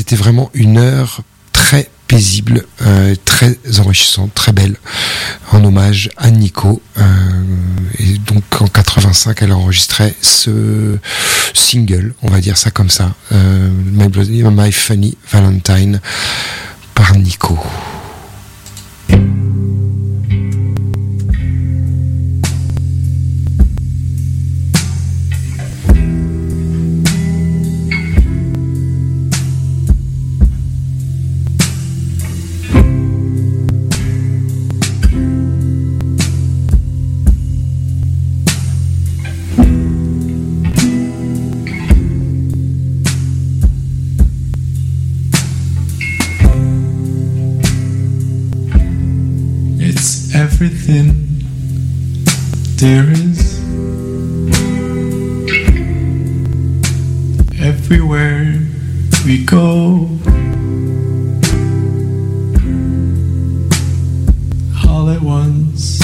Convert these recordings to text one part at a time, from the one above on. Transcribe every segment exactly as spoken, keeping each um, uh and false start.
c'était vraiment une heure très paisible, euh, très enrichissante, très belle, en hommage à Nico. Euh, et donc en quatre-vingt-cinq, elle enregistrait ce single, on va dire ça comme ça, euh, My, Bloody, My Funny Valentine, par Nico. Everything there is, everywhere we go, all at once.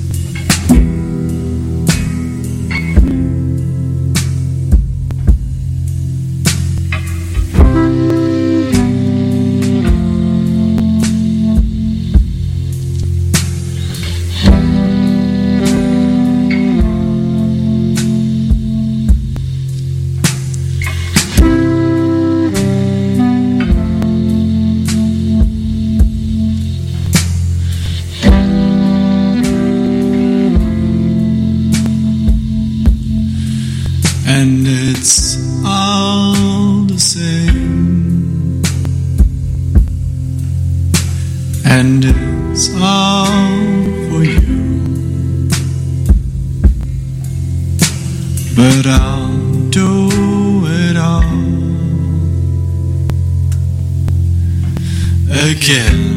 And it's all the same, and it's all for you, but I'll do it all again.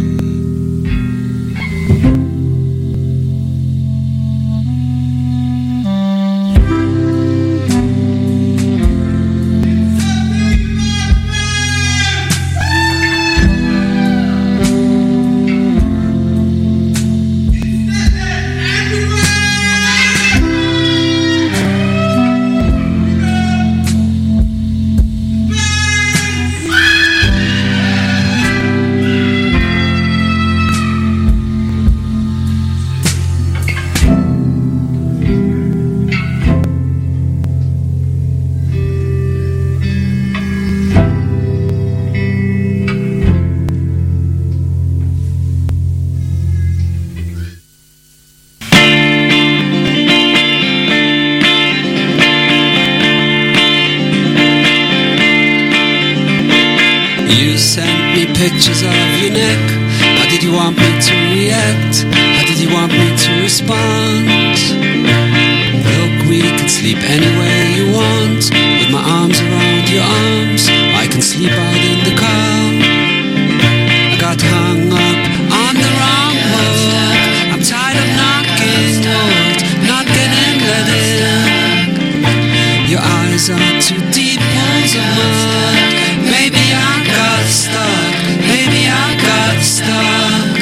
Pictures of your neck. How did you want me to react? How did you want me to respond? Look, we can sleep anywhere you want. With my arms around your arms, I can sleep out in the car. I got hung up on the wrong hook. I'm tired of knocking wood, not getting let in. Your eyes are too deep pools of mud. Maybe I got stuck. Maybe I got stuck.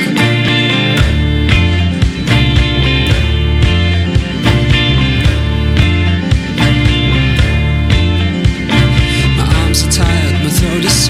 My arms are tired, my throat is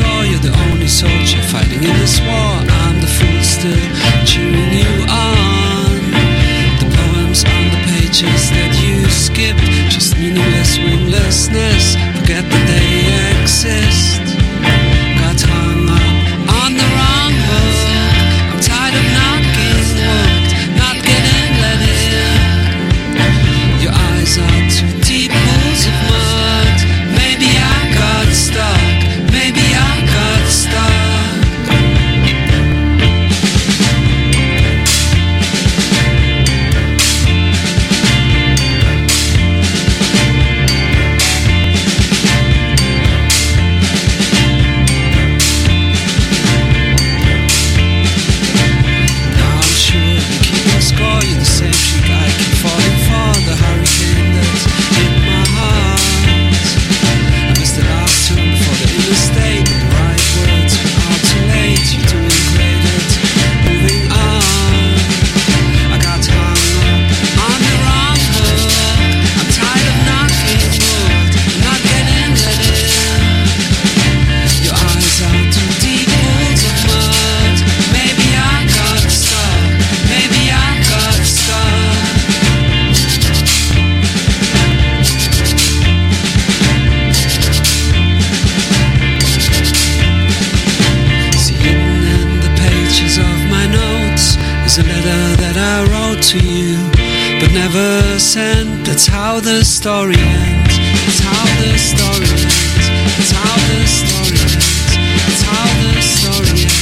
never sent. That's how the story ends. That's how the story ends. That's how the story ends. That's how the story ends.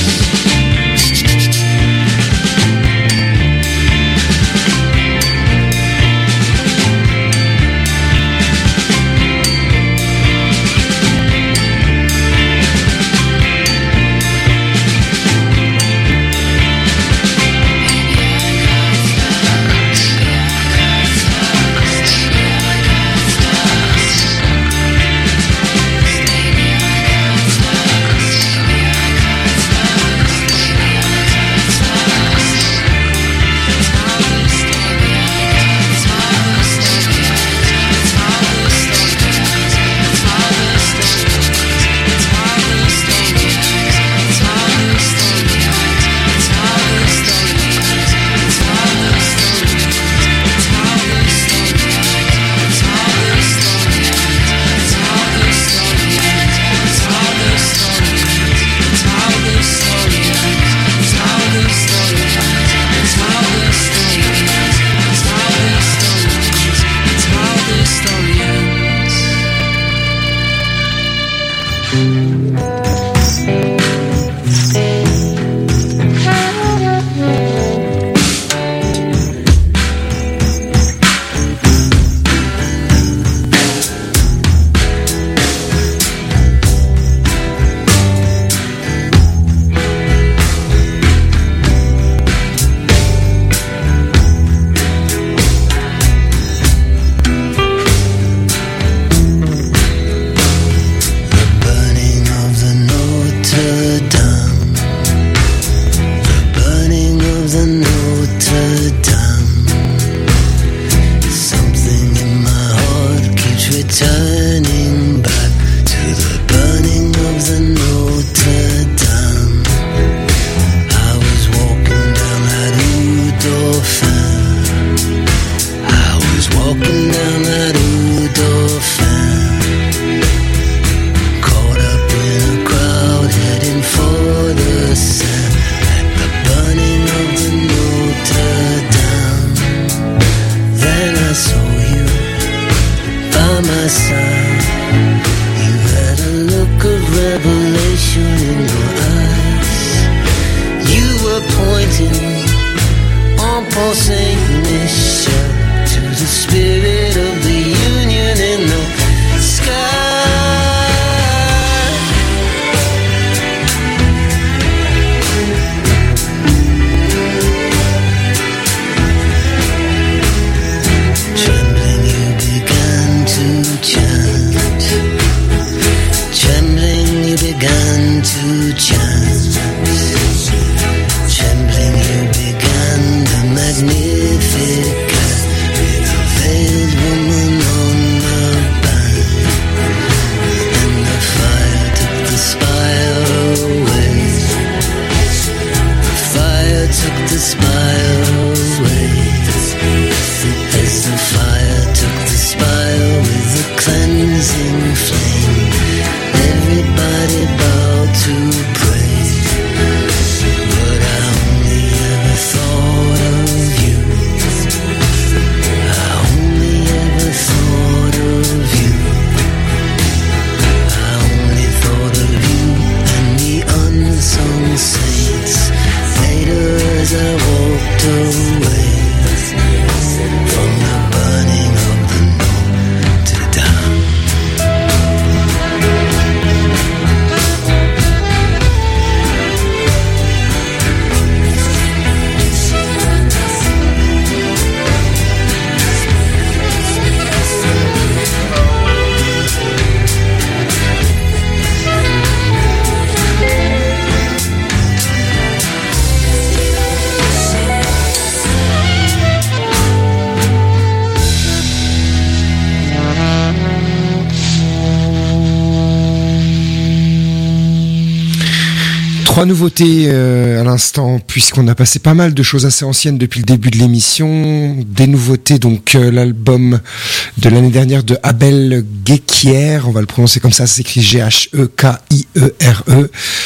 Trois nouveautés euh, à l'instant, puisqu'on a passé pas mal de choses assez anciennes depuis le début de l'émission. Des nouveautés, donc euh, l'album de l'année dernière de Abel Gekier, on va le prononcer comme ça, ça s'écrit G H E K I E R E.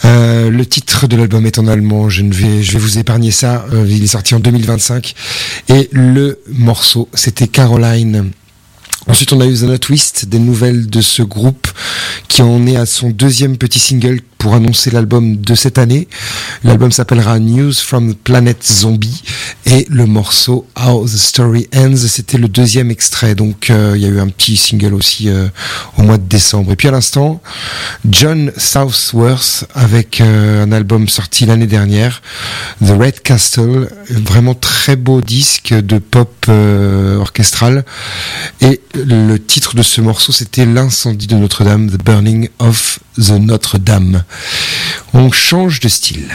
Euh, le titre de l'album est en allemand, je ne vais, je vais vous épargner ça. Euh, il est sorti en deux mille vingt-cinq et le morceau, c'était Caroline. Ensuite, on a eu The Twist, des nouvelles de ce groupe qui en est à son deuxième petit single pour annoncer l'album de cette année. L'album s'appellera News from the Planet Zombie et le morceau How the Story Ends, c'était le deuxième extrait. Donc, euh, il y a eu un petit single aussi euh, au mois de décembre. Et puis à l'instant, John Southworth avec euh, un album sorti l'année dernière, The Red Castle, vraiment très beau disque de pop euh, orchestral. Et le titre de ce morceau, c'était L'incendie de Notre-Dame, The Burning of the Notre-Dame. On change de style.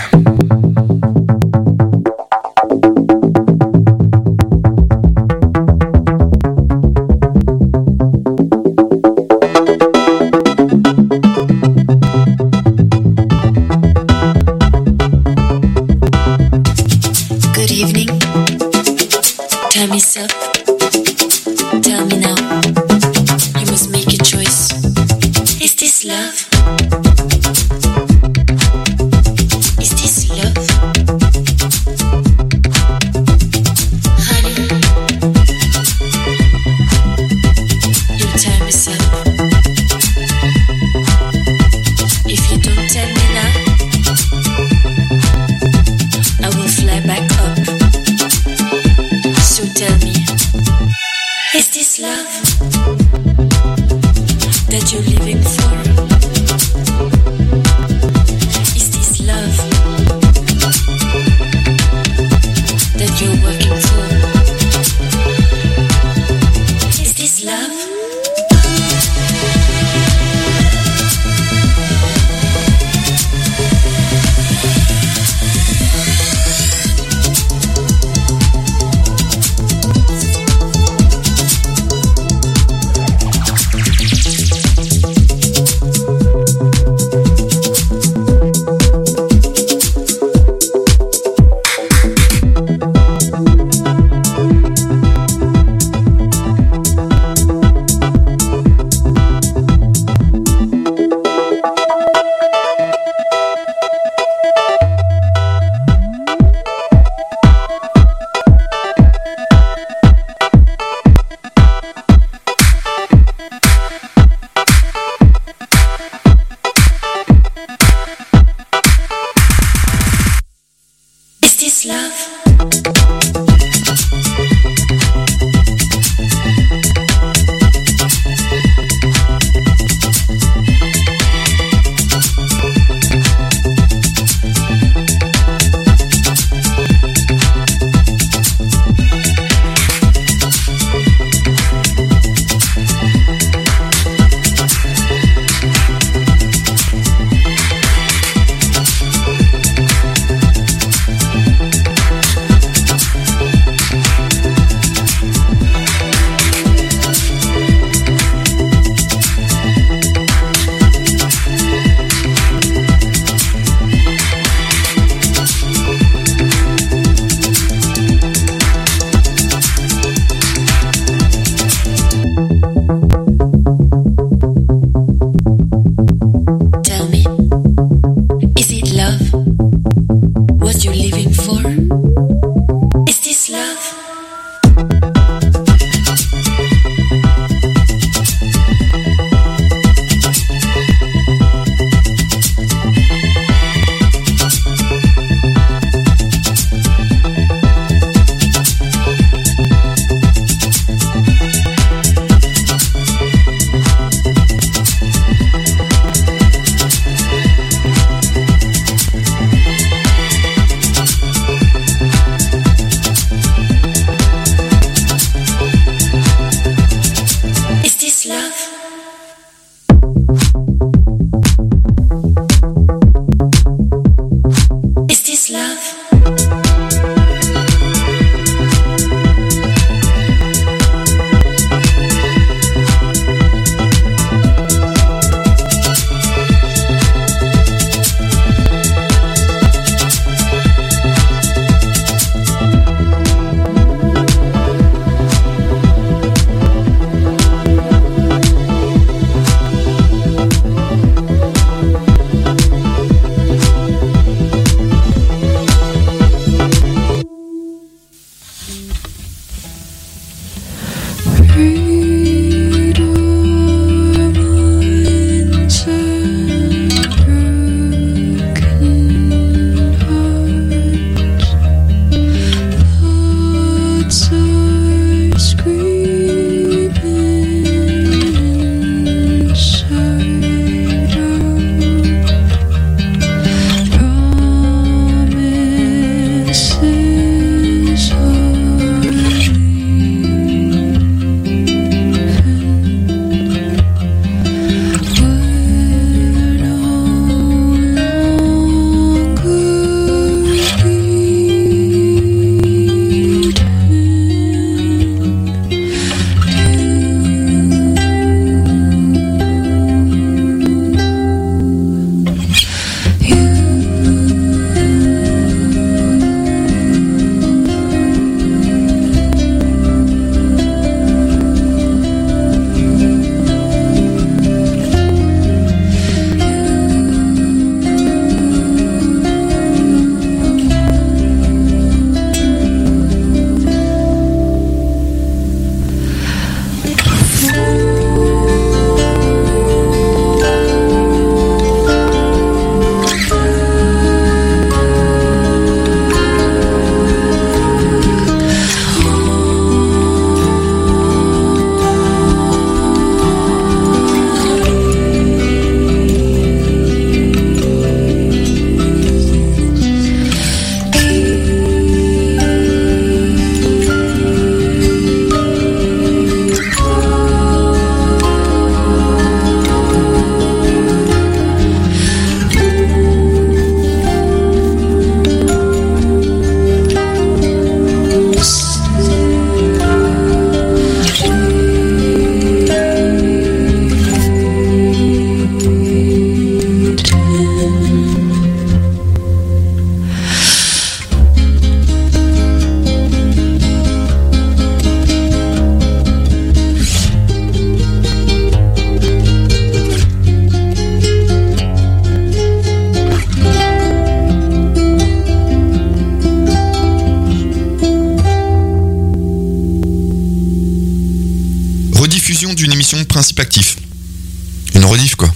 Good evening. Time is up. Tell me now. You must make a choice. Is this love? Is this love? Honey, your time is up. If you don't tell me now, I will fly back up. So tell me, is this love that you're living for? Is this love that you're working for? Is this love? d'une émission Principe Actif. Une rediff, quoi.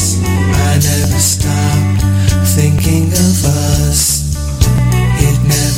Thinking of us, it never